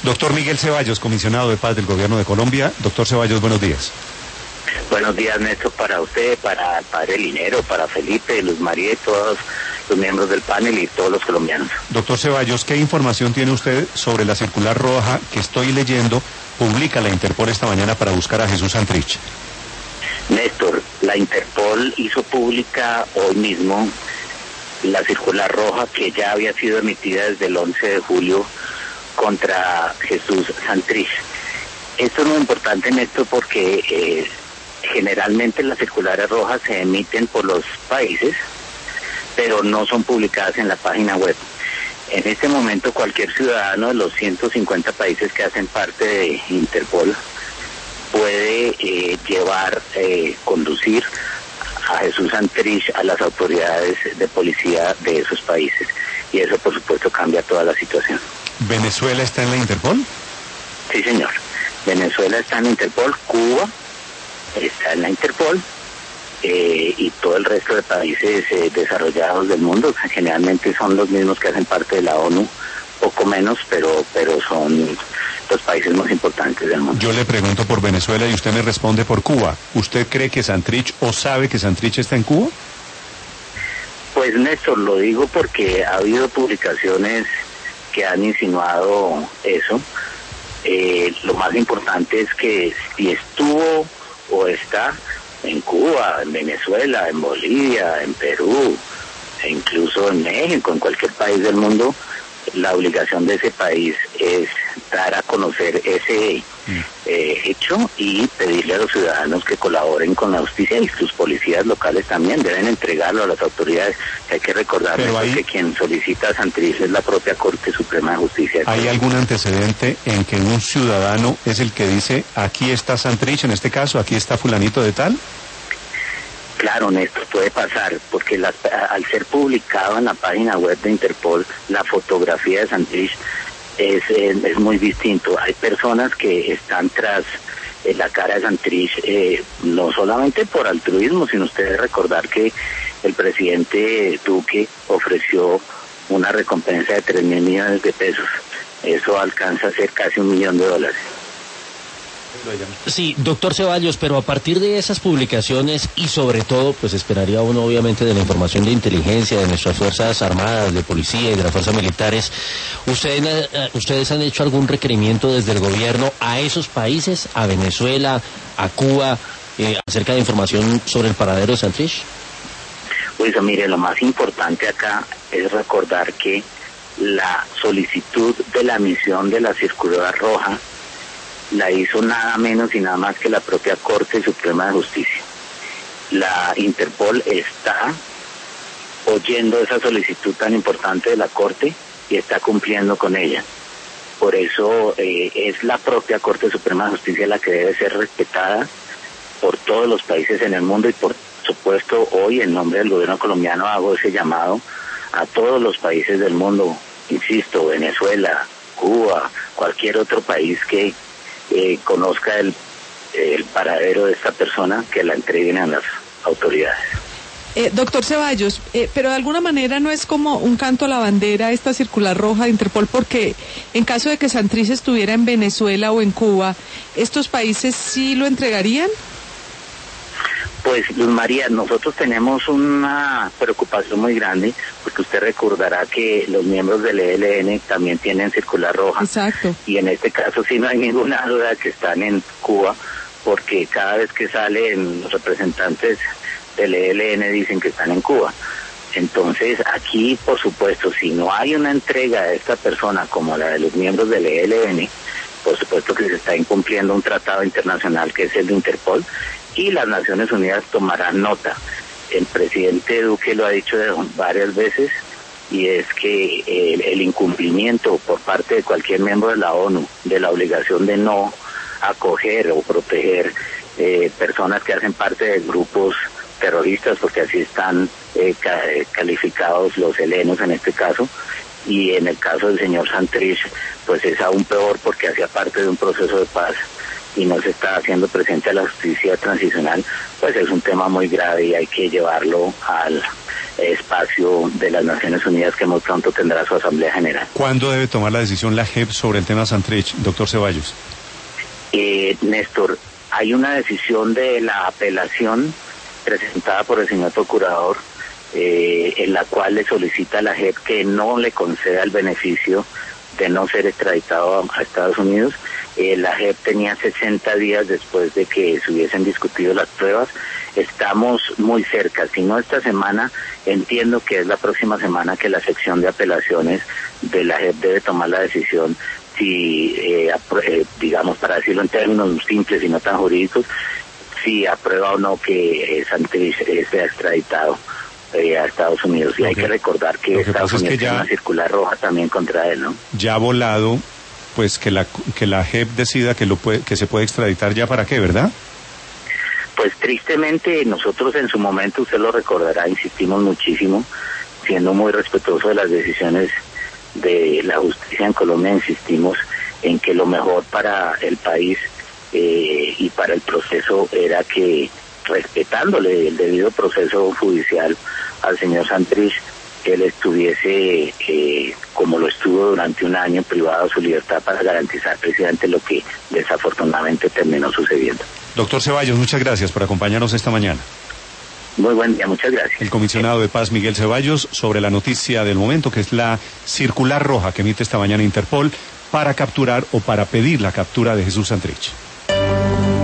Doctor Miguel Ceballos, comisionado de paz del Gobierno de Colombia. Doctor Ceballos, buenos días. Buenos días, Néstor, para usted, para el padre Linero, para Felipe, Luz María y todos los miembros del panel y todos los colombianos. Doctor Ceballos, ¿qué información tiene usted sobre la circular roja que estoy leyendo, publica la Interpol esta mañana para buscar a Jesús Santrich? Néstor, la Interpol hizo pública hoy mismo la circular roja que ya había sido emitida desde el 11 de julio contra Jesús Santrich. Esto es muy importante, Néstor, porque generalmente las circulares rojas se emiten por los países, pero no son publicadas en la página web. En este momento cualquier ciudadano de los 150 países que hacen parte de Interpol puede conducir a Jesús Santrich a las autoridades de policía de esos países. Y eso, por supuesto, cambia toda la situación. ¿Venezuela está en la Interpol? Sí, señor. Venezuela está en la Interpol, Cuba está en la Interpol, y todo el resto de países desarrollados del mundo, generalmente son los mismos que hacen parte de la ONU, poco menos, pero son los países más importantes del mundo. Yo le pregunto por Venezuela y usted me responde por Cuba. ¿Usted cree que Santrich o sabe que Santrich está en Cuba? Pues, Néstor, lo digo porque ha habido publicaciones que han insinuado eso. Lo más importante es que si estuvo o está en Cuba, en Venezuela, en Bolivia, en Perú, e incluso en México, en cualquier país del mundo, la obligación de ese país es dar a conocer ese hecho y pedirle a los ciudadanos que colaboren con la justicia, y sus policías locales también deben entregarlo a las autoridades. Hay que recordar que quien solicita a Santrich es la propia Corte Suprema de Justicia. ¿Hay algún antecedente en que un ciudadano es el que dice, aquí está Santrich, en este caso, aquí está fulanito de tal? Claro, Néstor, puede pasar, porque al ser publicado en la página web de Interpol, la fotografía de Santrich es muy distinto. Hay personas que están tras la cara de Santrich, no solamente por altruismo, sino ustedes recordar que el presidente Duque ofreció una recompensa de 3.000 millones de pesos. Eso alcanza a ser casi $1 millón. Sí, doctor Ceballos, pero a partir de esas publicaciones y sobre todo, pues esperaría uno obviamente de la información de inteligencia de nuestras fuerzas armadas, de policía y de las fuerzas militares, ¿ustedes han hecho algún requerimiento desde el gobierno a esos países, a Venezuela, a Cuba, acerca de información sobre el paradero de Santrich? Pues mire, lo más importante acá es recordar que la solicitud de la emisión de la circular roja la hizo nada menos y nada más que la propia Corte Suprema de Justicia. La Interpol está oyendo esa solicitud tan importante de la Corte y está cumpliendo con ella. Por eso es la propia Corte Suprema de Justicia la que debe ser respetada por todos los países en el mundo, y por supuesto hoy en nombre del gobierno colombiano hago ese llamado a todos los países del mundo, insisto, Venezuela, Cuba, cualquier otro país que conozca el paradero de esta persona, que la entreguen a las autoridades. Doctor Ceballos, pero de alguna manera no es como un canto a la bandera esta circular roja de Interpol, porque en caso de que Santrich estuviera en Venezuela o en Cuba, ¿estos países sí lo entregarían? Pues, Luz María, nosotros tenemos una preocupación muy grande, porque usted recordará que los miembros del ELN también tienen circular roja. Exacto. Y en este caso sí no hay ninguna duda que están en Cuba, porque cada vez que salen los representantes del ELN dicen que están en Cuba. Entonces, aquí, por supuesto, si no hay una entrega de esta persona como la de los miembros del ELN, por supuesto que se está incumpliendo un tratado internacional que es el de Interpol, y las Naciones Unidas tomarán nota. El presidente Duque lo ha dicho varias veces, y es que el incumplimiento por parte de cualquier miembro de la ONU de la obligación de no acoger o proteger personas que hacen parte de grupos terroristas, porque así están calificados los helenos en este caso, y en el caso del señor Santrich pues es aún peor, porque hacía parte de un proceso de paz y no se está haciendo presente a la justicia transicional. Pues es un tema muy grave y hay que llevarlo al espacio de las Naciones Unidas que muy pronto tendrá su Asamblea General. ¿Cuándo debe tomar la decisión la JEP sobre el tema Santrich, doctor Ceballos? Néstor, hay una decisión de la apelación presentada por el señor procurador en la cual le solicita a la JEP que no le conceda el beneficio de no ser extraditado a Estados Unidos. La JEP tenía 60 días después de que se hubiesen discutido las pruebas. Estamos muy cerca, si no esta semana, entiendo que es la próxima semana que la sección de apelaciones de la JEP debe tomar la decisión si, digamos, para decirlo en términos simples y no tan jurídicos, si aprueba o no que Santrich sea extraditado a Estados Unidos. Y hay que recordar que Estados Unidos tiene una circular roja también contra él, ¿no? Ya ha volado, pues que la JEP decida que se puede extraditar ya para qué, ¿verdad? Pues tristemente nosotros en su momento, usted lo recordará, insistimos muchísimo, siendo muy respetuosos de las decisiones de la justicia en Colombia, insistimos en que lo mejor para el país y para el proceso era que, respetándole el debido proceso judicial al señor Santrich, él estuviese como lo estuvo durante un año, privado de su libertad, para garantizar precisamente lo que desafortunadamente terminó sucediendo. Doctor Ceballos, muchas gracias por acompañarnos esta mañana. Muy buen día, muchas gracias. El comisionado de paz Miguel Ceballos sobre la noticia del momento, que es la circular roja que emite esta mañana Interpol para capturar o para pedir la captura de Jesús Santrich.